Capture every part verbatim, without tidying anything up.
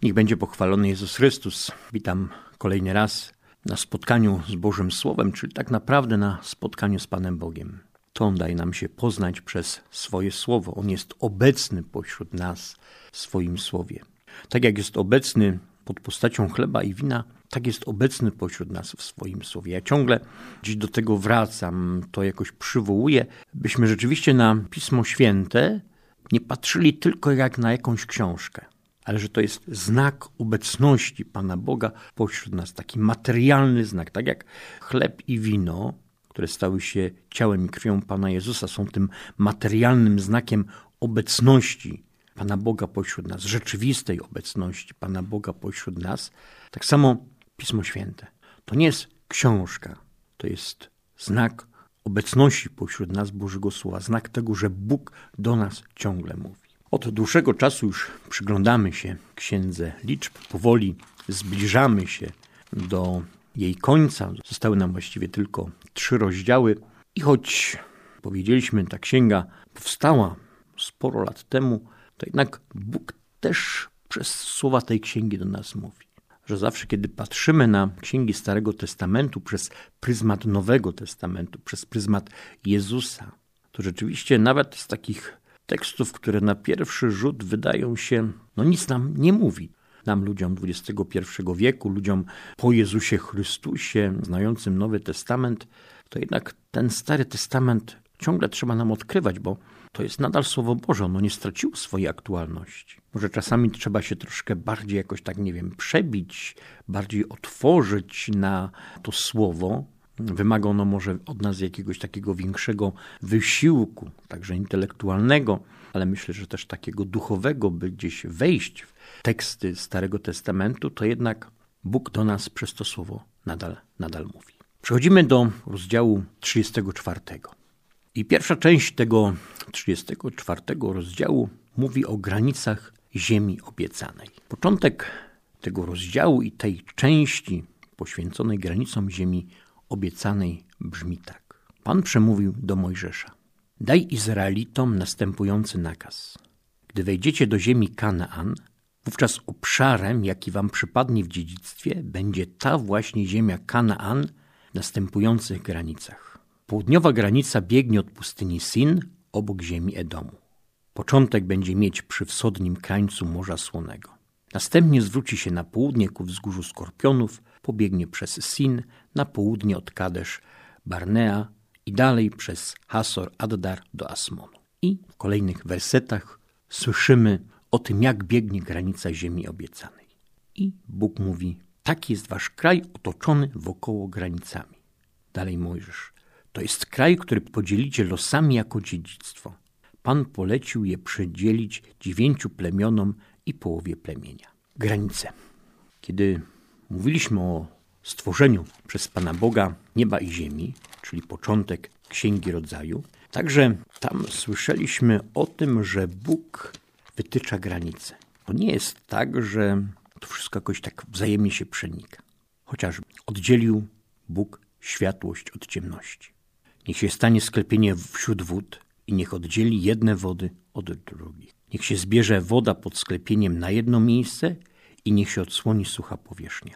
Niech będzie pochwalony Jezus Chrystus. Witam kolejny raz na spotkaniu z Bożym Słowem, czyli tak naprawdę na spotkaniu z Panem Bogiem. To On daje nam się poznać przez swoje Słowo. On jest obecny pośród nas w swoim Słowie. Tak jak jest obecny pod postacią chleba i wina, tak jest obecny pośród nas w swoim Słowie. Ja ciągle dziś do tego wracam, to jakoś przywołuję, byśmy rzeczywiście na Pismo Święte nie patrzyli tylko jak na jakąś książkę, ale że to jest znak obecności Pana Boga pośród nas, taki materialny znak, tak jak chleb i wino, które stały się ciałem i krwią Pana Jezusa, są tym materialnym znakiem obecności Pana Boga pośród nas, rzeczywistej obecności Pana Boga pośród nas. Tak samo Pismo Święte. To nie jest książka, to jest znak obecności pośród nas Bożego Słowa, znak tego, że Bóg do nas ciągle mówi. Od dłuższego czasu już przyglądamy się Księdze Liczb, powoli zbliżamy się do jej końca. Zostały nam właściwie tylko trzy rozdziały i choć powiedzieliśmy, ta księga powstała sporo lat temu, to jednak Bóg też przez słowa tej księgi do nas mówi. Że zawsze, kiedy patrzymy na księgi Starego Testamentu przez pryzmat Nowego Testamentu, przez pryzmat Jezusa, to rzeczywiście nawet z takich tekstów, które na pierwszy rzut wydają się, no nic nam nie mówi. Nam, ludziom dwudziestego pierwszego wieku, ludziom po Jezusie Chrystusie, znającym Nowy Testament, to jednak ten Stary Testament ciągle trzeba nam odkrywać, bo to jest nadal Słowo Boże, ono nie straciło swojej aktualności. Może czasami trzeba się troszkę bardziej jakoś tak, nie wiem, przebić, bardziej otworzyć na to Słowo. Wymaga ono może od nas jakiegoś takiego większego wysiłku, także intelektualnego, ale myślę, że też takiego duchowego, by gdzieś wejść w teksty Starego Testamentu, to jednak Bóg do nas przez to Słowo nadal, nadal mówi. Przechodzimy do rozdziału trzydziestego czwartego. I pierwsza część tego trzydziestego czwartego rozdziału mówi o granicach ziemi obiecanej. Początek tego rozdziału i tej części poświęconej granicom ziemi obiecanej brzmi tak. Pan przemówił do Mojżesza. Daj Izraelitom następujący nakaz. Gdy wejdziecie do ziemi Kanaan, wówczas obszarem, jaki wam przypadnie w dziedzictwie, będzie ta właśnie ziemia Kanaan w następujących granicach. Południowa granica biegnie od pustyni Sin obok ziemi Edomu. Początek będzie mieć przy wschodnim krańcu Morza Słonego. Następnie zwróci się na południe ku wzgórzu Skorpionów, pobiegnie przez Sin na południe od Kadesz Barnea i dalej przez Hasor Addar do Asmonu. I w kolejnych wersetach słyszymy o tym, jak biegnie granica ziemi obiecanej. I Bóg mówi, taki jest wasz kraj otoczony wokoło granicami. Dalej Mojżesz. To jest kraj, który podzielicie losami jako dziedzictwo. Pan polecił je przydzielić dziewięciu plemionom i połowie plemienia. Granice. Kiedy mówiliśmy o stworzeniu przez Pana Boga nieba i ziemi, czyli początek Księgi Rodzaju, także tam słyszeliśmy o tym, że Bóg wytycza granice. To nie jest tak, że to wszystko jakoś tak wzajemnie się przenika. Chociaż oddzielił Bóg światłość od ciemności. Niech się stanie sklepienie wśród wód i niech oddzieli jedne wody od drugich. Niech się zbierze woda pod sklepieniem na jedno miejsce i niech się odsłoni sucha powierzchnia.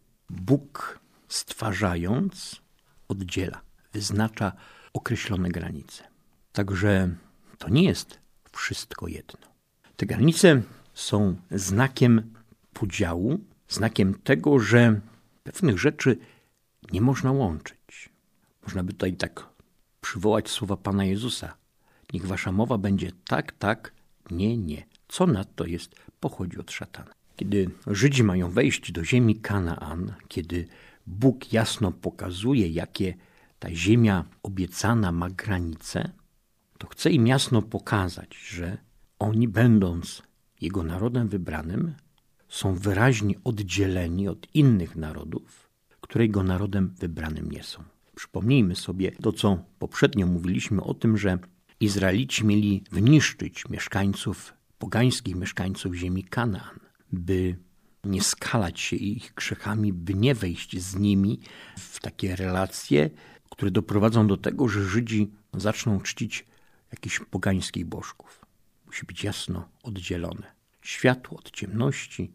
Bóg stwarzając oddziela, wyznacza określone granice. Także to nie jest wszystko jedno. Te granice są znakiem podziału, znakiem tego, że pewnych rzeczy nie można łączyć. Można by tutaj tak przywołać słowa Pana Jezusa. Niech wasza mowa będzie tak, tak, nie, nie. Co nadto jest, pochodzi od szatana. Kiedy Żydzi mają wejść do ziemi Kanaan, kiedy Bóg jasno pokazuje, jakie ta ziemia obiecana ma granice, to chce im jasno pokazać, że oni, będąc Jego narodem wybranym, są wyraźnie oddzieleni od innych narodów, które Jego narodem wybranym nie są. Przypomnijmy sobie to, co poprzednio mówiliśmy o tym, że Izraelici mieli wyniszczyć mieszkańców, pogańskich mieszkańców ziemi Kanaan, by nie skalać się ich grzechami, by nie wejść z nimi w takie relacje, które doprowadzą do tego, że Żydzi zaczną czcić jakichś pogańskich bożków. Musi być jasno oddzielone. Światło od ciemności,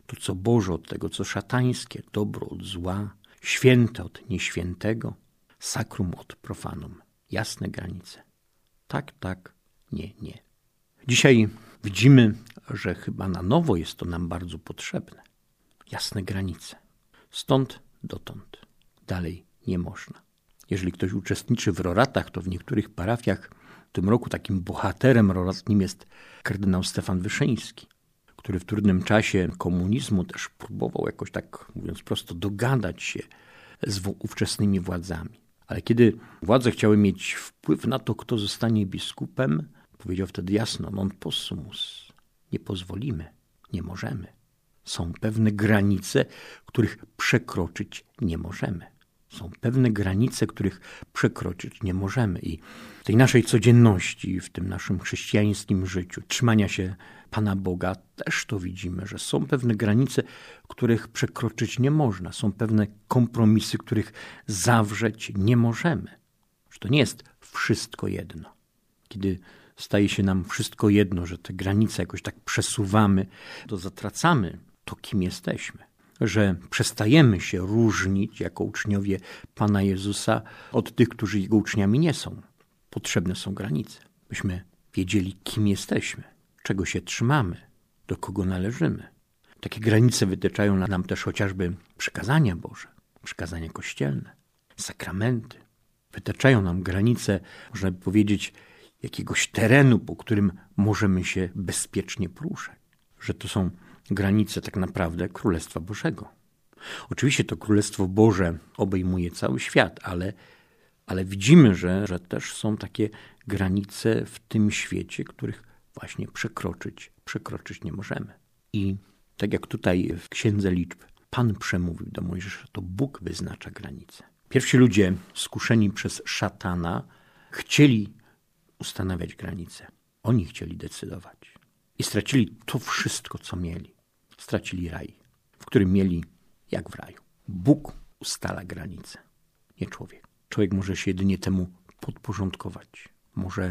To, co Boże od tego, co szatańskie, dobro od zła, święte od nieświętego, sakrum od profanum. Jasne granice. Tak, tak, nie, nie. Dzisiaj widzimy, że chyba na nowo jest to nam bardzo potrzebne. Jasne granice. Stąd dotąd. Dalej nie można. Jeżeli ktoś uczestniczy w roratach, to w niektórych parafiach w tym roku takim bohaterem roratnim jest kardynał Stefan Wyszyński, który w trudnym czasie komunizmu też próbował jakoś tak, mówiąc prosto, dogadać się z ówczesnymi władzami. Ale kiedy władze chciały mieć wpływ na to, kto zostanie biskupem, powiedział wtedy jasno, non possumus, nie pozwolimy, nie możemy. Są pewne granice, których przekroczyć nie możemy. Są pewne granice, których przekroczyć nie możemy. I w tej naszej codzienności, w tym naszym chrześcijańskim życiu, trzymania się Pana Boga, też to widzimy, że są pewne granice, których przekroczyć nie można. Są pewne kompromisy, których zawrzeć nie możemy. Że to nie jest wszystko jedno. Kiedy staje się nam wszystko jedno, że te granice jakoś tak przesuwamy, to zatracamy to, kim jesteśmy. Że przestajemy się różnić jako uczniowie Pana Jezusa od tych, którzy Jego uczniami nie są. Potrzebne są granice, byśmy wiedzieli, kim jesteśmy, czego się trzymamy, do kogo należymy. Takie granice wytyczają nam też chociażby przykazania Boże, przykazania kościelne, sakramenty. Wytyczają nam granice, można by powiedzieć, jakiegoś terenu, po którym możemy się bezpiecznie poruszać. Że to są granice tak naprawdę Królestwa Bożego. Oczywiście to Królestwo Boże obejmuje cały świat, ale, ale widzimy, że, że też są takie granice w tym świecie, których właśnie przekroczyć, przekroczyć nie możemy. I tak jak tutaj w Księdze Liczb Pan przemówił do Mojżesza, to Bóg wyznacza granice. Pierwsi ludzie skuszeni przez szatana chcieli ustanawiać granice. Oni chcieli decydować. I stracili to wszystko, co mieli. Stracili raj, w którym mieli jak w raju. Bóg ustala granice, nie człowiek. Człowiek może się jedynie temu podporządkować. Może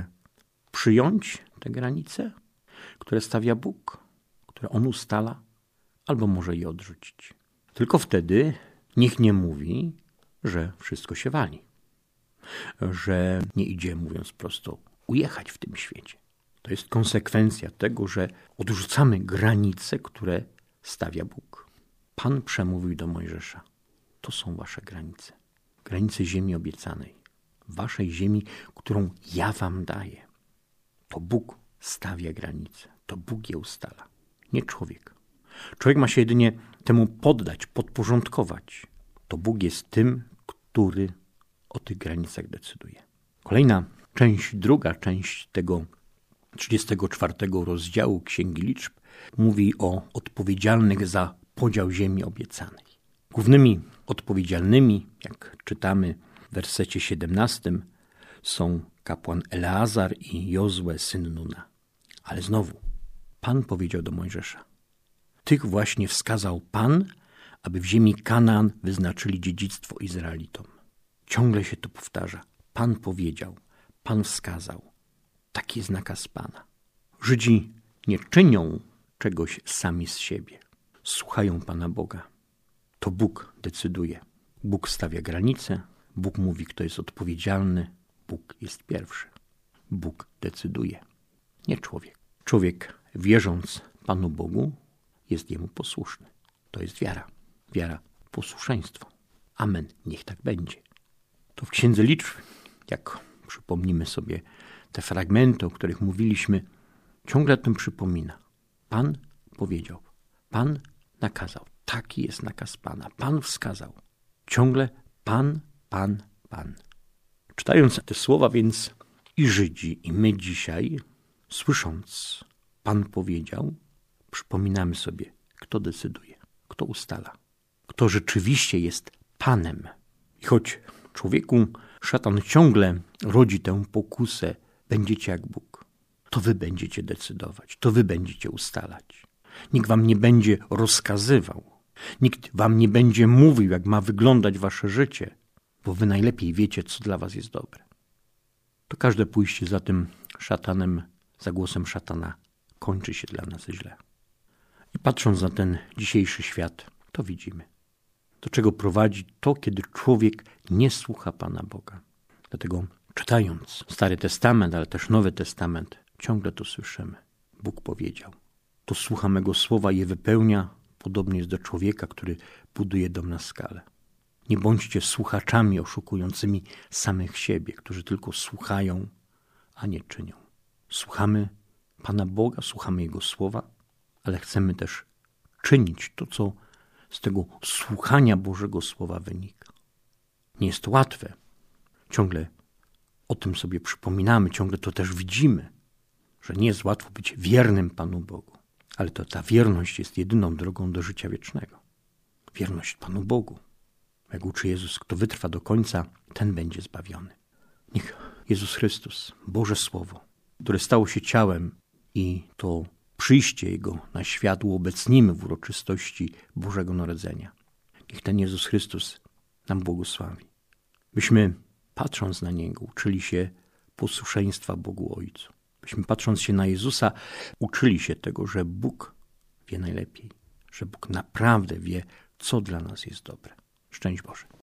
przyjąć te granice, które stawia Bóg, które On ustala, albo może je odrzucić. Tylko wtedy nikt nie mówi, że wszystko się wali. Że nie idzie, mówiąc prosto, ujechać w tym świecie. To jest konsekwencja tego, że odrzucamy granice, które stawia Bóg. Pan przemówił do Mojżesza. To są wasze granice. Granice ziemi obiecanej. Waszej ziemi, którą ja wam daję. To Bóg stawia granice. To Bóg je ustala. Nie człowiek. Człowiek ma się jedynie temu poddać, podporządkować. To Bóg jest tym, który o tych granicach decyduje. Kolejna część, druga część tego trzydziestego czwartego rozdziału Księgi Liczb mówi o odpowiedzialnych za podział ziemi obiecanej. Głównymi odpowiedzialnymi, jak czytamy w wersecie siedemnastym, są kapłan Eleazar i Jozue, syn Nuna. Ale znowu, Pan powiedział do Mojżesza: tych właśnie wskazał Pan, aby w ziemi Kanaan wyznaczyli dziedzictwo Izraelitom. Ciągle się to powtarza. Pan powiedział, Pan wskazał. Taki jest nakaz Pana. Żydzi nie czynią czegoś sami z siebie. Słuchają Pana Boga. To Bóg decyduje. Bóg stawia granice. Bóg mówi, kto jest odpowiedzialny. Bóg jest pierwszy. Bóg decyduje. Nie człowiek. Człowiek, wierząc Panu Bogu, jest Jemu posłuszny. To jest wiara. Wiara, posłuszeństwo. Amen. Niech tak będzie. To w Księdze Liczb, jak przypomnimy sobie te fragmenty, o których mówiliśmy, ciągle o tym przypomina. Pan powiedział, Pan nakazał. Taki jest nakaz Pana. Pan wskazał. Ciągle Pan, Pan, Pan. Czytając te słowa więc i Żydzi, i my dzisiaj, słysząc Pan powiedział, przypominamy sobie, kto decyduje, kto ustala, kto rzeczywiście jest Panem. I choć człowieku szatan ciągle rodzi tę pokusę, będziecie jak Bóg, to wy będziecie decydować, to wy będziecie ustalać. Nikt wam nie będzie rozkazywał, nikt wam nie będzie mówił, jak ma wyglądać wasze życie, bo wy najlepiej wiecie, co dla was jest dobre. To każde pójście za tym szatanem, za głosem szatana kończy się dla nas źle. I patrząc na ten dzisiejszy świat, to widzimy. Do czego prowadzi to, kiedy człowiek nie słucha Pana Boga. Dlatego czytając Stary Testament, ale też Nowy Testament, ciągle to słyszymy. Bóg powiedział. To słucha mego słowa i je wypełnia. Podobnie jest do człowieka, który buduje dom na skalę. Nie bądźcie słuchaczami oszukującymi samych siebie, którzy tylko słuchają, a nie czynią. Słuchamy Pana Boga, słuchamy Jego słowa, ale chcemy też czynić to, co z tego słuchania Bożego Słowa wynika. Nie jest to łatwe. Ciągle o tym sobie przypominamy, ciągle to też widzimy, że nie jest łatwo być wiernym Panu Bogu. Ale to ta wierność jest jedyną drogą do życia wiecznego. Wierność Panu Bogu. Jak uczy Jezus, kto wytrwa do końca, ten będzie zbawiony. Niech Jezus Chrystus, Boże Słowo, które stało się ciałem i to przyjście Jego na świat uobecnimy w uroczystości Bożego Narodzenia. Niech ten Jezus Chrystus nam błogosławi. Byśmy, patrząc na Niego, uczyli się posłuszeństwa Bogu Ojcu. Byśmy, patrząc się na Jezusa, uczyli się tego, że Bóg wie najlepiej, że Bóg naprawdę wie, co dla nas jest dobre. Szczęść Boże.